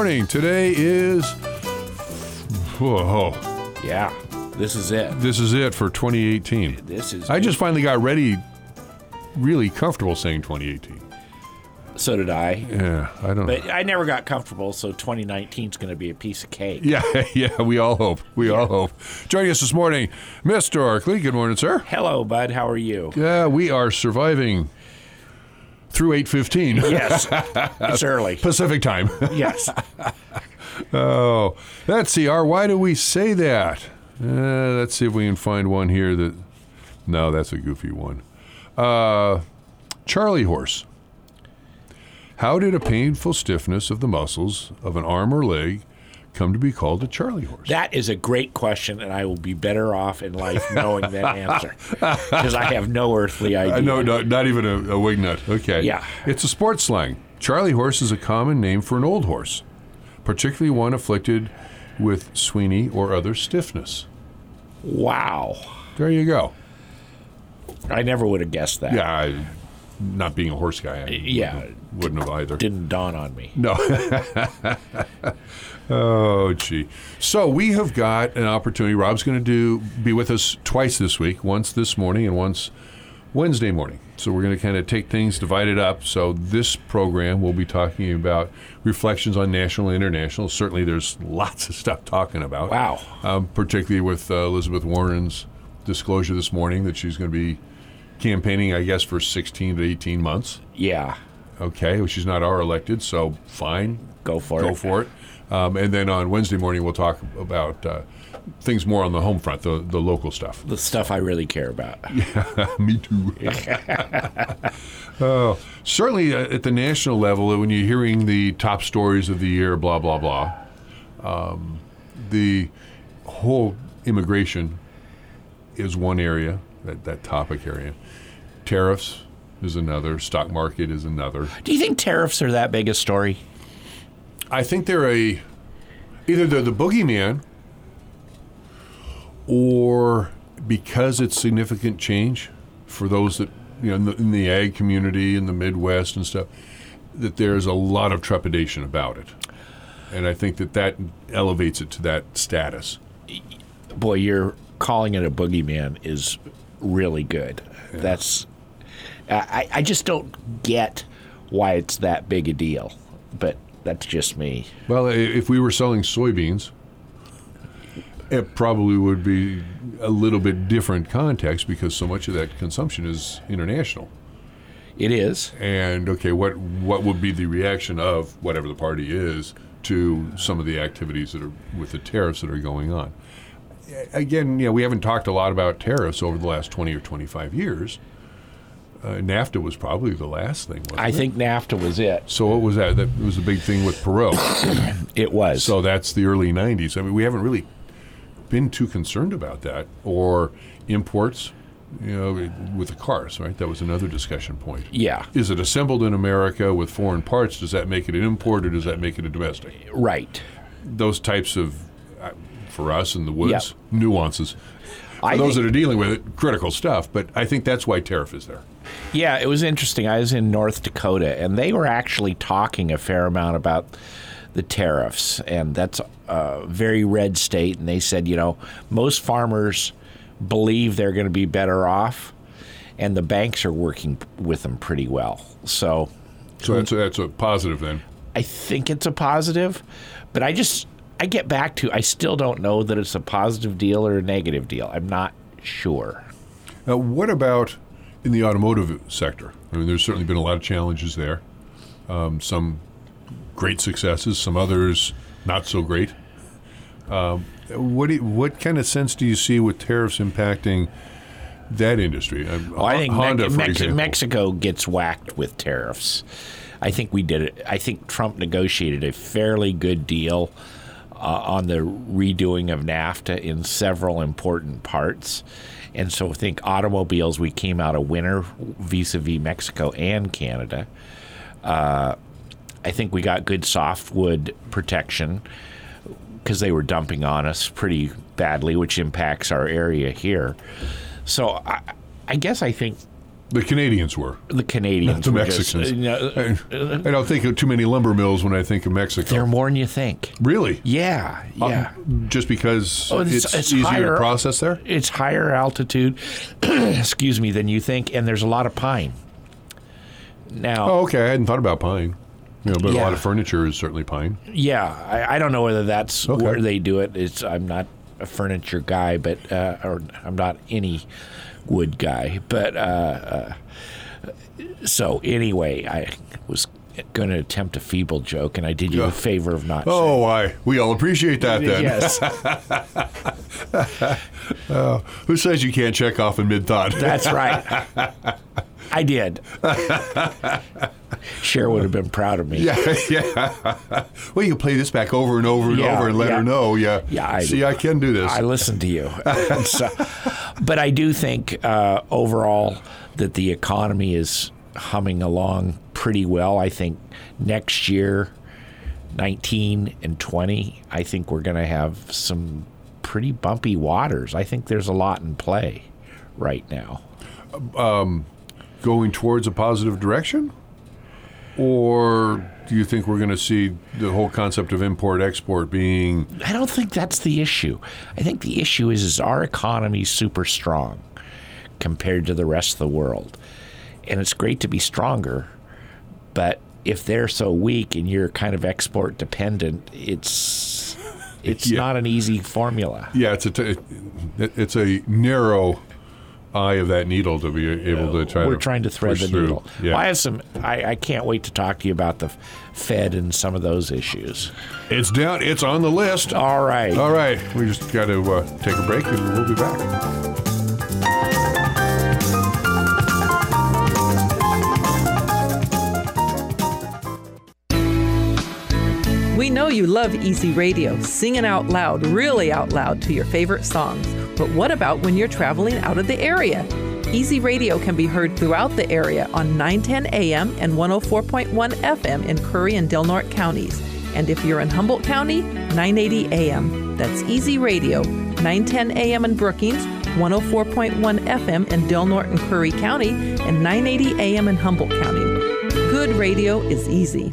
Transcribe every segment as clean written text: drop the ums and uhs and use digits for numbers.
morning. Today is... Whoa. Yeah, this is it. This is it for 2018. I just finally got really comfortable saying 2018. So did I. Yeah, I don't know. But I never got comfortable, so 2019 is going to be a piece of cake. Yeah, we all hope. We all hope. Joining us this morning, Mr. Arkley. Good morning, sir. Hello, bud. How are you? Yeah, we are surviving through 8:15. Yes, it's early. Pacific time. Yes. Oh, let's see. Why do we say that? Let's see if we can find one here that... No, that's a goofy one. Charlie horse. How did a painful stiffness of the muscles of an arm or leg come to be called a Charlie horse? That is a great question, and I will be better off in life knowing that answer because I have no earthly idea. No, not even a wig nut. Okay. Yeah. It's a sports slang. Charlie horse is a common name for an old horse, particularly one afflicted with Sweeney or other stiffness. Wow. There you go. I never would have guessed that. Yeah, not being a horse guy, I wouldn't have either. Didn't dawn on me. No. Oh, gee. So we have got an opportunity. Rob's going to be with us twice this week, once this morning and once Wednesday morning. So we're going to kind of take things, divide it up. So this program, we'll be talking about reflections on national and international. Certainly there's lots of stuff talking about. Wow. Particularly with Elizabeth Warren's disclosure this morning that she's going to be campaigning, I guess, for 16 to 18 months. Yeah. Okay, well, she's not our elected, so fine. Go for it. And then on Wednesday morning, we'll talk about things more on the home front, the local stuff. The stuff I really care about. Yeah, me too. Certainly at the national level, when you're hearing the top stories of the year, blah, blah, blah, the whole immigration is one area, that topic area. Tariffs is another. Stock market is another. Do you think tariffs are that big a story? I think they're either they're the boogeyman, or because it's significant change for those that, in the ag community in the Midwest and stuff, that there's a lot of trepidation about it. And I think that elevates it to that status. Boy, you're calling it a boogeyman is really good. Yeah. That's I just don't get why it's that big a deal, but that's just me. Well, if we were selling soybeans, it probably would be a little bit different context because so much of that consumption is international. It is. And okay, what would be the reaction of whatever the party is to some of the activities that are with the tariffs that are going on? Again, we haven't talked a lot about tariffs over the last 20 or 25 years. NAFTA was probably the last thing, wasn't it? I think NAFTA was it. So what was that? That was a big thing with Perot. It was. So that's the early 90s. I mean, we haven't really been too concerned about that. Or imports, with the cars, right? That was another discussion point. Yeah. Is it assembled in America with foreign parts? Does that make it an import or does that make it a domestic? Right. Those types of, for us in the woods, nuances. For those that are dealing with it, critical stuff. But I think that's why tariff is there. Yeah, it was interesting. I was in North Dakota, and they were actually talking a fair amount about the tariffs. And that's a very red state. And they said, most farmers believe they're going to be better off, and the banks are working with them pretty well. So that's a positive then. I think it's a positive, but I get back to, I still don't know that it's a positive deal or a negative deal. I'm not sure. Now, what about in the automotive sector? I mean, there's certainly been a lot of challenges there. Some great successes, some others not so great. What kind of sense do you see with tariffs impacting that industry? I think Honda, for example. Mexico gets whacked with tariffs. I think we did it. I think Trump negotiated a fairly good deal on the redoing of NAFTA in several important parts. And so I think automobiles, we came out a winner vis-a-vis Mexico and Canada. I think we got good softwood protection because they were dumping on us pretty badly, which impacts our area here. So I guess I think The Canadians were. The Canadians, not the were Mexicans. Just, I don't think of too many lumber mills when I think of Mexico. They're more than you think. Really? Yeah. Just because it's easier higher, to process there? It's higher altitude, excuse me, than you think, and there's a lot of pine. Now. Oh, okay. I hadn't thought about pine. But a Yeah. lot of furniture is certainly pine. Yeah, I don't know whether that's Okay. where they do it. I'm not a furniture guy, but or I'm not any wood guy. But so anyway, I was going to attempt a feeble joke, and I did you a favor of not. Oh, we all appreciate that then. Yes, Who says you can't check off in mid-thought? that's right. I did. Cher would have been proud of me. Yeah. Well, you can play this back over and over and over and let her know. Yeah. I can do this. I listen to you. But I do think overall that the economy is humming along pretty well. I think next year, 19 and 20, I think we're going to have some pretty bumpy waters. I think there's a lot in play right now. Going towards a positive direction? Or do you think we're going to see the whole concept of import-export being... I don't think that's the issue. I think the issue is our economy super strong compared to the rest of the world. And it's great to be stronger, but if they're so weak and you're kind of export dependent, it's not an easy formula. Yeah, it's a narrow eye of that needle to be able to try. We're trying to thread the needle. Yeah. Well, I have some. I can't wait to talk to you about the Fed and some of those issues. It's down. It's on the list. All right. We just got to take a break, and we'll be back. We know you love Easy Radio, singing out loud, really out loud to your favorite songs. But what about when you're traveling out of the area? Easy Radio can be heard throughout the area on 910 AM and 104.1 FM in Curry and Del Norte counties. And if you're in Humboldt County, 980 AM. That's Easy Radio, 910 AM in Brookings, 104.1 FM in Del Norte and Curry County, and 980 AM in Humboldt County. Good radio is easy.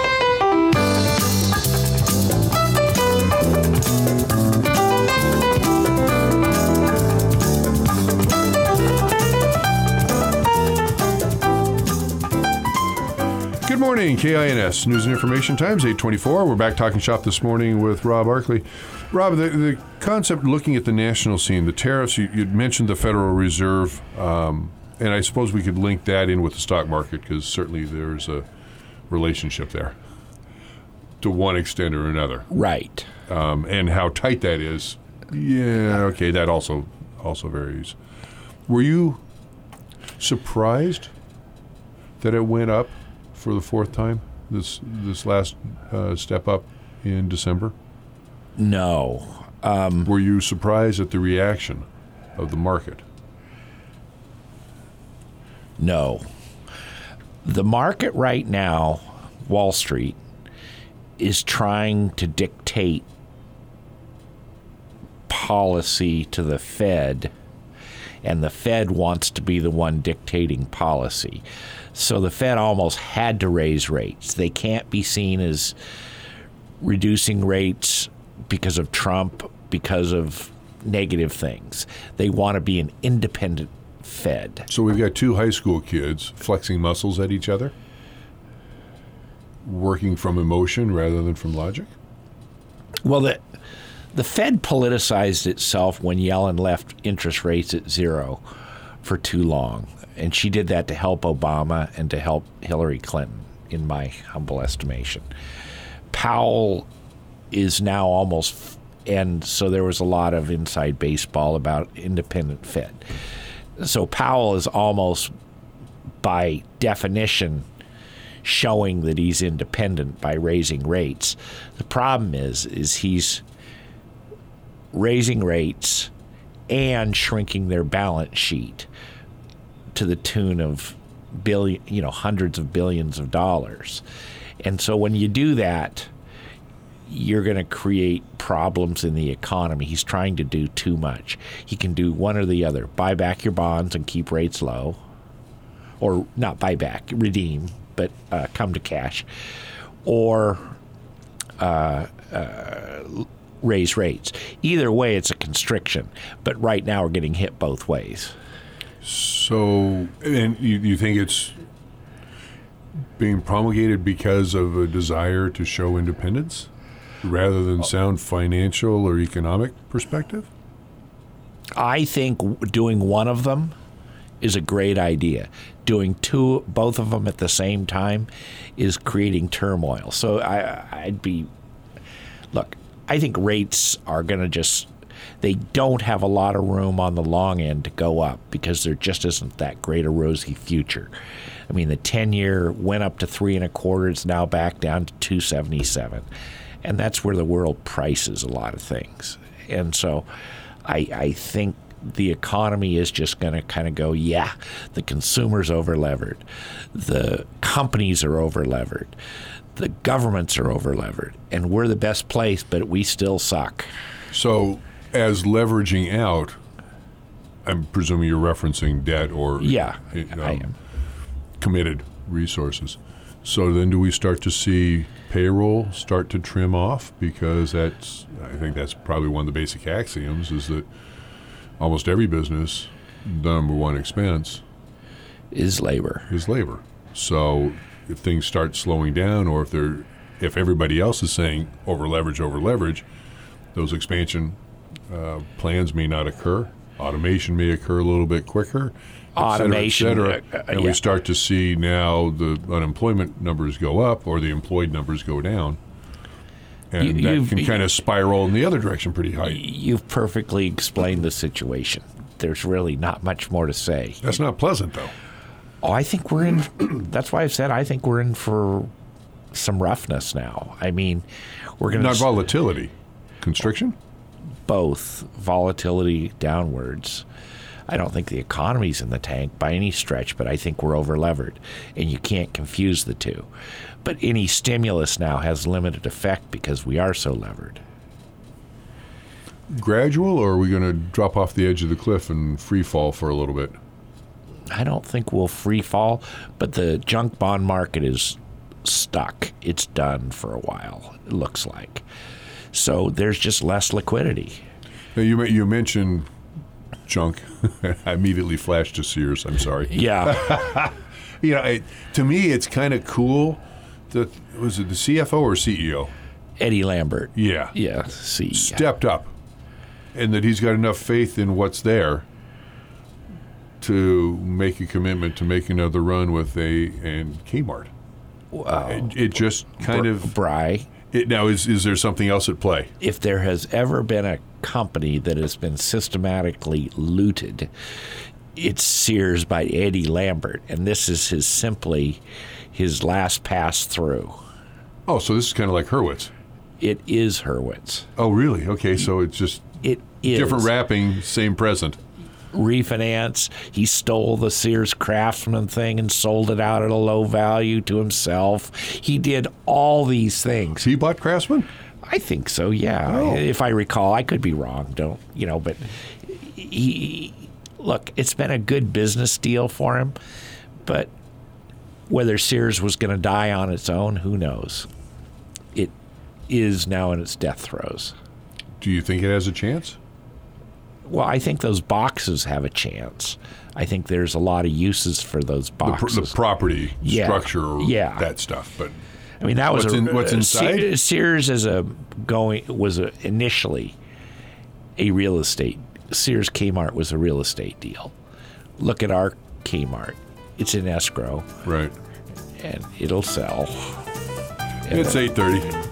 Good morning, KINS News and Information Times, 8:24. We're back talking shop this morning with Rob Arkley. Rob, the concept, looking at the national scene, the tariffs, you'd mentioned the Federal Reserve, and I suppose we could link that in with the stock market because certainly there's a relationship there to one extent or another. Right. And how tight that is, that also varies. Were you surprised that it went up for the fourth time, this last step up in December? No. Were you surprised at the reaction of the market? No. The market right now, Wall Street, is trying to dictate policy to the Fed, and the Fed wants to be the one dictating policy. So the Fed almost had to raise rates. They can't be seen as reducing rates because of Trump, because of negative things. They want to be an independent Fed. So we've got two high school kids flexing muscles at each other, working from emotion rather than from logic? Well, the Fed politicized itself when Yellen left interest rates at zero for too long. And she did that to help Obama and to help Hillary Clinton, in my humble estimation. Powell is now almost, and so there was a lot of inside baseball about independent Fed. So Powell is almost, by definition, showing that he's independent by raising rates. The problem is he's raising rates and shrinking their balance sheet to the tune of hundreds of billions of dollars. And so when you do that, you're going to create problems in the economy. He's trying to do too much. He can do one or the other. Buy back your bonds and keep rates low, or not buy back, redeem, but come to cash, or raise rates. Either way, it's a constriction. But right now, we're getting hit both ways. So, and you think it's being promulgated because of a desire to show independence rather than sound financial or economic perspective? I think doing one of them is a great idea. Doing both of them at the same time is creating turmoil. So I think rates are going to they don't have a lot of room on the long end to go up because there just isn't that great a rosy future. I mean, the 10-year went up to 3.25. It's now back down to 2.77. And that's where the world prices a lot of things. And so I think the economy is just going to kind of go, yeah, the consumer's over-levered. The companies are over-levered. The governments are over-levered. And we're the best place, but we still suck. So as leveraging out, I'm presuming you're referencing debt or I am. Committed resources. So then do we start to see payroll start to trim off? Because I think that's probably one of the basic axioms is that almost every business, the number one expense is labor. So if things start slowing down, or if everybody else is saying over leverage, those expansion plans may not occur. Automation may occur a little bit quicker. Automation, et cetera. And we start to see now the unemployment numbers go up or the employed numbers go down. And that can kind of spiral in the other direction pretty high. You've perfectly explained the situation. There's really not much more to say. That's not pleasant, though. Oh, I think we're in. That's why I've said I think we're in for some roughness now. I mean, we're going to. Not volatility, constriction? Both. Volatility downwards. I don't think the economy's in the tank by any stretch, but I think we're over-levered, and you can't confuse the two. But any stimulus now has limited effect because we are so levered. Gradual, or are we going to drop off the edge of the cliff and free fall for a little bit? I don't think we'll free fall, but the junk bond market is stuck. It's done for a while, it looks like. So there's just less liquidity. Now you mentioned junk. I immediately flashed to Sears. I'm sorry. Yeah. To me, it's kind of cool. Was it the CFO or CEO? Eddie Lambert. Yeah. Yeah. CEO. Stepped up, and that he's got enough faith in what's there to make a commitment to make another run with and Kmart. Wow. It just kind of Bry. Now, is there something else at play? If there has ever been a company that has been systematically looted, it's Sears by Eddie Lambert, and this is simply his last pass through. Oh, so this is kind of like Hurwitz. It is Hurwitz. Oh, really? Okay, so it's just different wrapping, same present. Refinance. He stole the Sears Craftsman thing and sold it out at a low value to himself. He did all these things. He bought Craftsman? I think so, yeah. Oh. If I recall, I could be wrong. But look, it's been a good business deal for him, but whether Sears was going to die on its own, who knows? It is now in its death throes. Do you think it has a chance? Well, I think those boxes have a chance. I think there's a lot of uses for those boxes. The property structure, that stuff. But I mean, that was what's inside. Sears was initially a real estate. Sears Kmart was a real estate deal. Look at our Kmart; it's in escrow, right? And it'll sell. It's 8:30.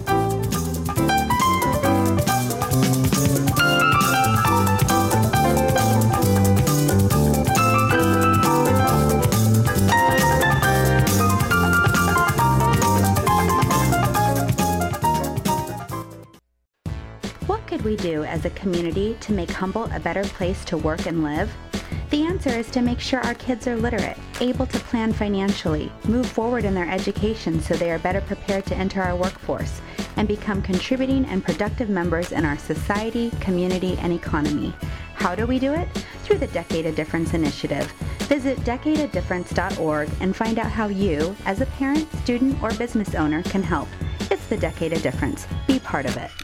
We do as a community to make Humboldt a better place to work and live? The answer is to make sure our kids are literate, able to plan financially, move forward in their education so they are better prepared to enter our workforce, and become contributing and productive members in our society, community, and economy. How do we do it? Through the Decade of Difference initiative. Visit decadeofdifference.org and find out how you, as a parent, student, or business owner, can help. It's the Decade of Difference. Be part of it.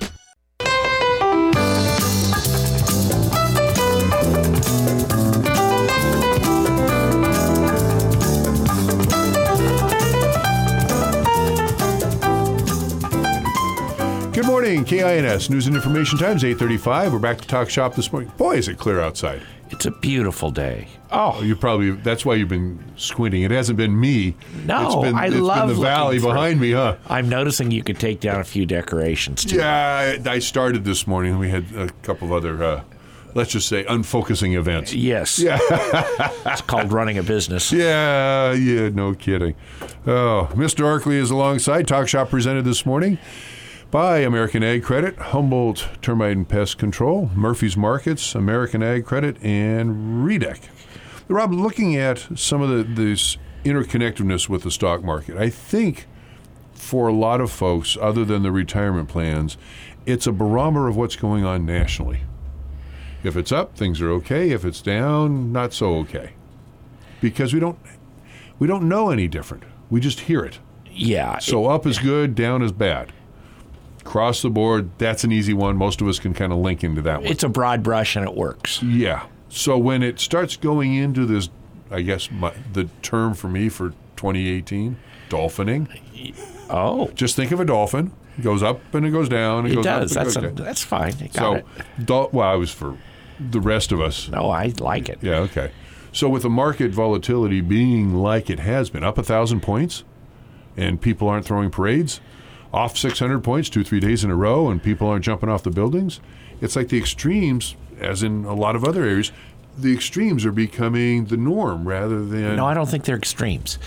Good morning, KINS News and Information Times, 8:35. We're back to Talk Shop this morning. Boy, is it clear outside. It's a beautiful day. Oh, that's why you've been squinting. It hasn't been me. No, it's been the valley behind me, huh? I'm noticing you could take down a few decorations, too. Yeah, I started this morning. We had a couple of other, let's just say, unfocusing events. Yes. Yeah. It's called running a business. Yeah, no kidding. Oh, Mr. Arkley is alongside. Talk Shop presented this morning by American Ag Credit, Humboldt Termite and Pest Control, Murphy's Markets, American Ag Credit, and Redec. Rob, looking at some of this interconnectedness with the stock market, I think for a lot of folks, other than the retirement plans, it's a barometer of what's going on nationally. If it's up, things are okay. If it's down, not so okay. Because we don't know any different. We just hear it. Yeah. So up is good, down is bad. Across the board, that's an easy one. Most of us can kind of link into that one. It's a broad brush and it works. Yeah. So when it starts going into this, I guess the term for me for 2018, dolphining. Oh. Just think of a dolphin. It goes up and it goes down. It goes does. Up and That's fine. You got it. I was for the rest of us. No, I like it. Yeah, okay. So with the market volatility being like it has been, up 1,000 points, and people aren't throwing parades, off 600 points 2-3 days in a row, and people aren't jumping off the buildings, it's like the extremes, as in a lot of other areas, the extremes are becoming the norm rather than... No, I don't think they're extremes.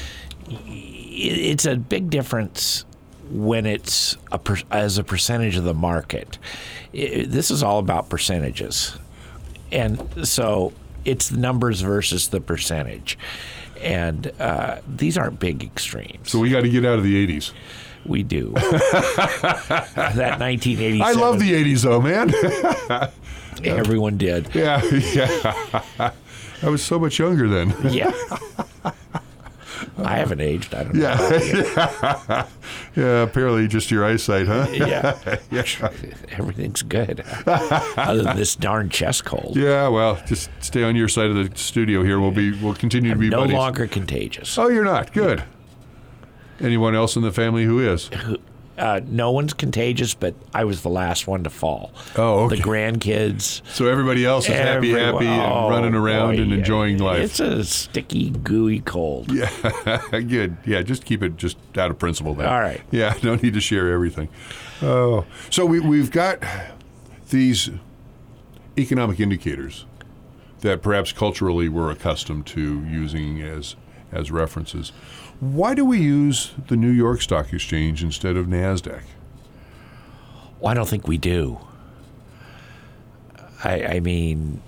It's a big difference when it's as a percentage of the market. This is all about percentages. And so it's the numbers versus the percentage. And these aren't big extremes. So we got to get out of the 80s. We do. That 1987. I love the 80s, though, man. Everyone did. Yeah. I was so much younger then. Yeah. I haven't aged. I don't know. Yeah, apparently just your eyesight, huh? Yeah. Everything's good. Other than this darn chest cold. Yeah, well, just stay on your side of the studio here. We'll continue to be no buddies. No longer contagious. Oh, you're not? Good. Anyone else in the family who is? No one's contagious, but I was the last one to fall. Oh, okay. The grandkids. So everybody else is happy and running around and enjoying life. It's a sticky, gooey cold. Yeah, good. Yeah, just keep it just out of principle then. All right. Yeah, no need to share everything. Oh, so we've got these economic indicators that perhaps culturally we're accustomed to using as references. Why do we use the New York Stock Exchange instead of NASDAQ? Well, I don't think we do. I mean,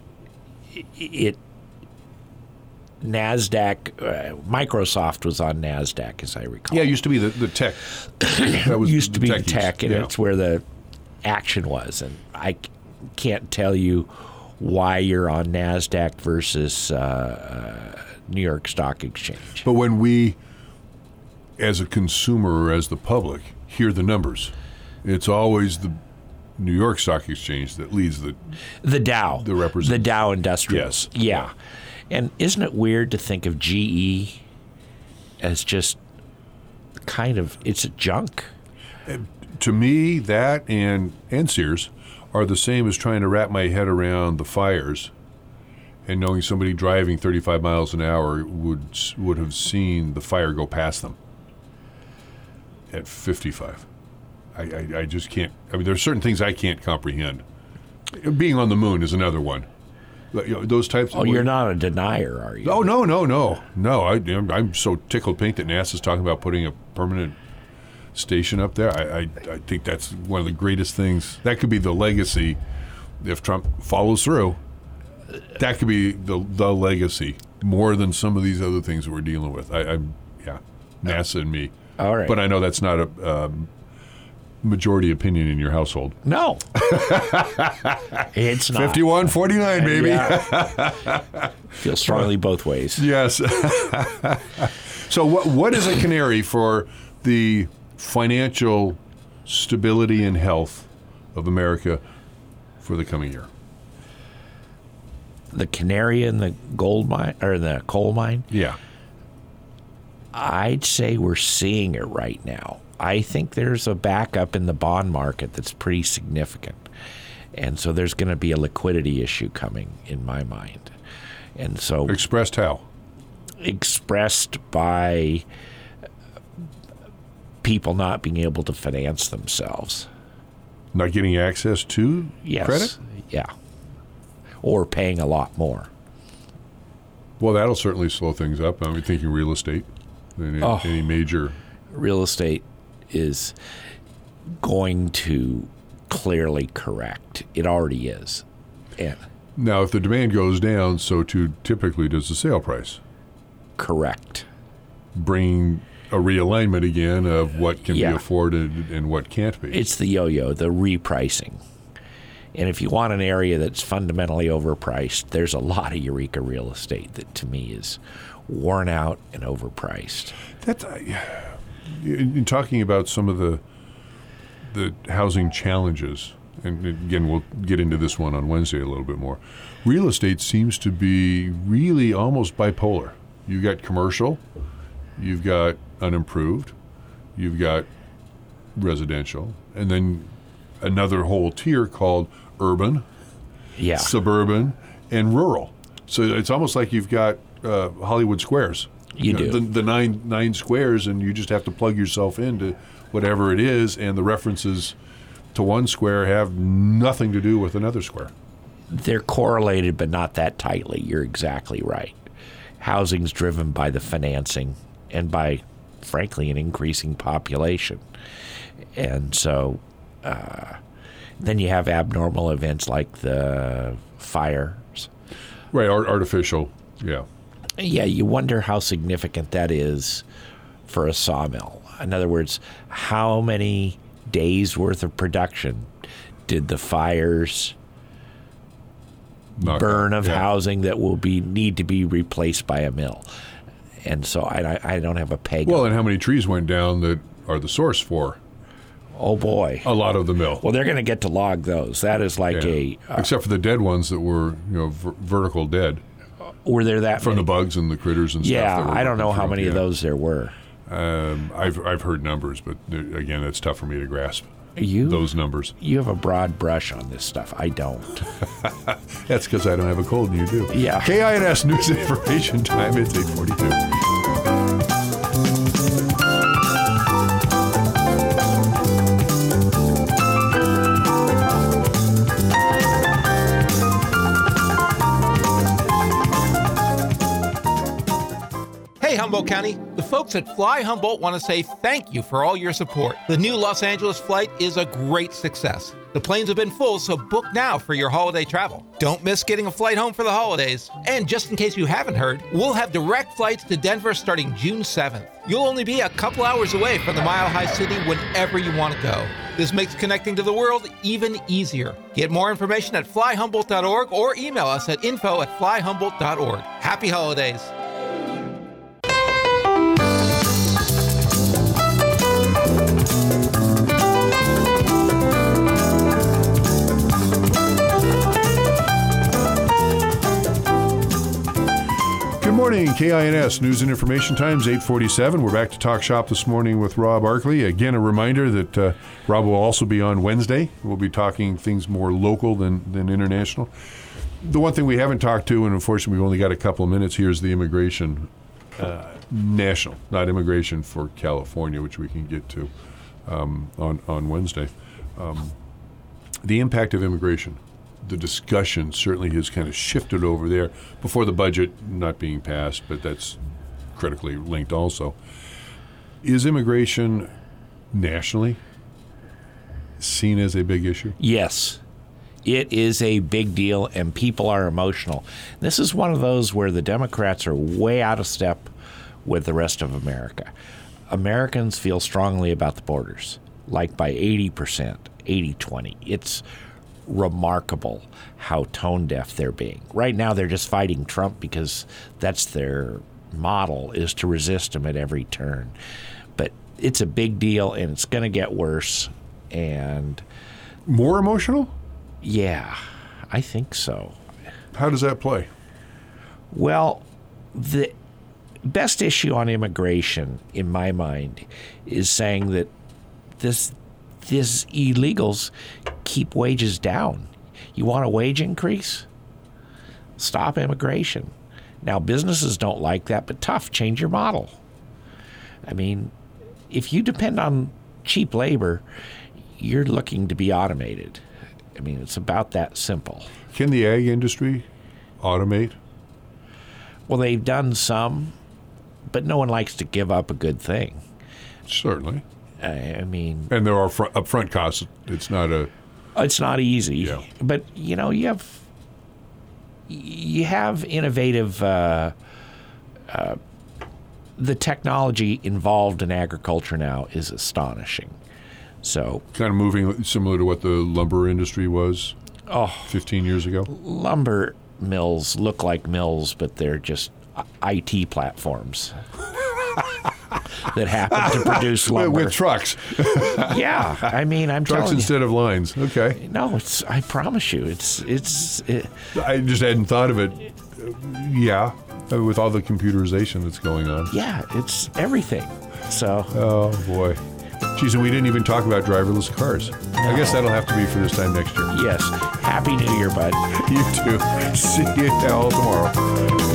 NASDAQ, Microsoft was on NASDAQ, as I recall. Yeah, it used to be the tech. That was used to be the techies. tech, and it's where the action was. And I can't tell you why you're on NASDAQ versus New York Stock Exchange. But when we, as a consumer or as the public, hear the numbers, it's always the New York Stock Exchange that leads the Dow. The Dow Industrials. Yes. Yeah. And isn't it weird to think of GE as just kind of, it's a junk? To me, that and Sears are the same as trying to wrap my head around the fires and knowing somebody driving 35 miles an hour would have seen the fire go past them at 55. I just can't. I mean, there are certain things I can't comprehend. Being on the moon is another one. Those types. Oh, you're not a denier, are you? Oh, no. I'm so tickled pink that NASA's talking about putting a permanent station up there. I think that's one of the greatest things. That could be the legacy if Trump follows through. That could be the legacy more than some of these other things that we're dealing with. NASA and me. All right. But I know that's not majority opinion in your household. No. It's not. 51-49, baby. Yeah. Feel strongly both ways. Yes. So what is a canary for the financial stability and health of America for the coming year? The canary in the gold mine or the coal mine? Yeah. I'd say we're seeing it right now. I think there's a backup in the bond market that's pretty significant. And so there's going to be a liquidity issue coming in my mind. And so Expressed how? Expressed by people not being able to finance themselves. Not getting access to Yes. credit? Yeah. Or paying a lot more. Well, that'll certainly slow things up. I'm thinking real estate. Any major... Real estate is going to clearly correct. It already is. And Now, if the demand goes down, so too typically does the sale price. correct. Bringing a realignment again of what can Yeah. be afforded and what can't be. It's the yo-yo, the repricing. And if you want an area that's fundamentally overpriced, there's a lot of Eureka real estate that to me is worn out and overpriced. That's in talking about some of the housing challenges, and again, we'll get into this one on Wednesday a little bit more. Real estate seems to be really almost bipolar. You've got commercial, you've got unimproved, you've got residential, and then another whole tier called urban, Yeah. suburban, and rural. So it's almost like you've got Hollywood squares. You know, do. the nine squares, and you just have to plug yourself into whatever it is, and the references to one square have nothing to do with another square. They're correlated, but not that tightly. You're exactly right. Housing's driven by the financing and by, frankly, an increasing population. And so then you have abnormal events like the fires. Right, artificial, yeah. Yeah, you wonder how significant that is for a sawmill. In other words, how many days' worth of production did the fires Knock burn out, of yeah. housing that will need to be replaced by a mill? And so I don't have a peg. Well, on and how many trees went down that are the source for oh boy. a lot of the mill? Well, they're going to get to log those. That is like Yeah. Except for the dead ones that were, vertical dead were there that from many? the bugs and the critters and stuff. Yeah, that were I don't know how through. many of Yeah. those there were. I've heard numbers, but again, it's tough for me to grasp You those numbers. You have a broad brush on this stuff. I don't. That's because I don't have a cold and you do. Yeah. KINS News and Information Time. It's 8:42. Hey, Humboldt County. The folks at Fly Humboldt want to say thank you for all your support. The new Los Angeles flight is a great success. The planes have been full, so book now for your holiday travel. Don't miss getting a flight home for the holidays. And just in case you haven't heard, we'll have direct flights to Denver starting June 7th. You'll only be a couple hours away from the Mile High City whenever you want to go. This makes connecting to the world even easier. Get more information at flyhumboldt.org or email us at info@flyhumboldt.org. Happy holidays. Good morning, KINS News and Information Times, 8:47. We're back to Talk Shop this morning with Rob Arkley. Again, a reminder that Rob will also be on Wednesday. We'll be talking things more local than international. The one thing we haven't talked to, and unfortunately we've only got a couple of minutes here, is the immigration national, not immigration for California, which we can get to on Wednesday. The impact of immigration. The discussion certainly has kind of shifted over there before the budget not being passed, but that's critically linked also. Is immigration nationally seen as a big issue? Yes, it is a big deal, and people are emotional. This is one of those where the Democrats are way out of step with the rest of America. Americans feel strongly about the borders. like by 80%, 80-20. It's remarkable how tone deaf they're being. Right now they're just fighting Trump because that's their model, is to resist him at every turn. But it's a big deal, and it's going to get worse. And more emotional? Yeah, I think so. How does that play? Well, the best issue on immigration, in my mind, is saying that these illegals keep wages down. You want a wage increase? Stop immigration. Now, businesses don't like that, but tough, change your model. I mean, if you depend on cheap labor, you're looking to be automated. I mean, it's about that simple. Can the ag industry automate? Well, they've done some, but no one likes to give up a good thing. Certainly. I mean... And there are upfront costs. It's not easy. Yeah. But, you know, you have innovative... the technology involved in agriculture now is astonishing. So kind of moving similar to what the lumber industry was 15 years ago. Lumber mills look like mills, but they're just IT platforms that happen to produce lumber with trucks. Yeah, I mean, I'm trucks telling instead you, of lines. Okay. No, it's. I promise you, it's. I just hadn't thought of it. Yeah, with all the computerization that's going on. Yeah, it's everything. So. Oh boy. Geez, and we didn't even talk about driverless cars. I guess that'll have to be for this time next year. Yes. Happy New Year, bud. You too. See you all tomorrow.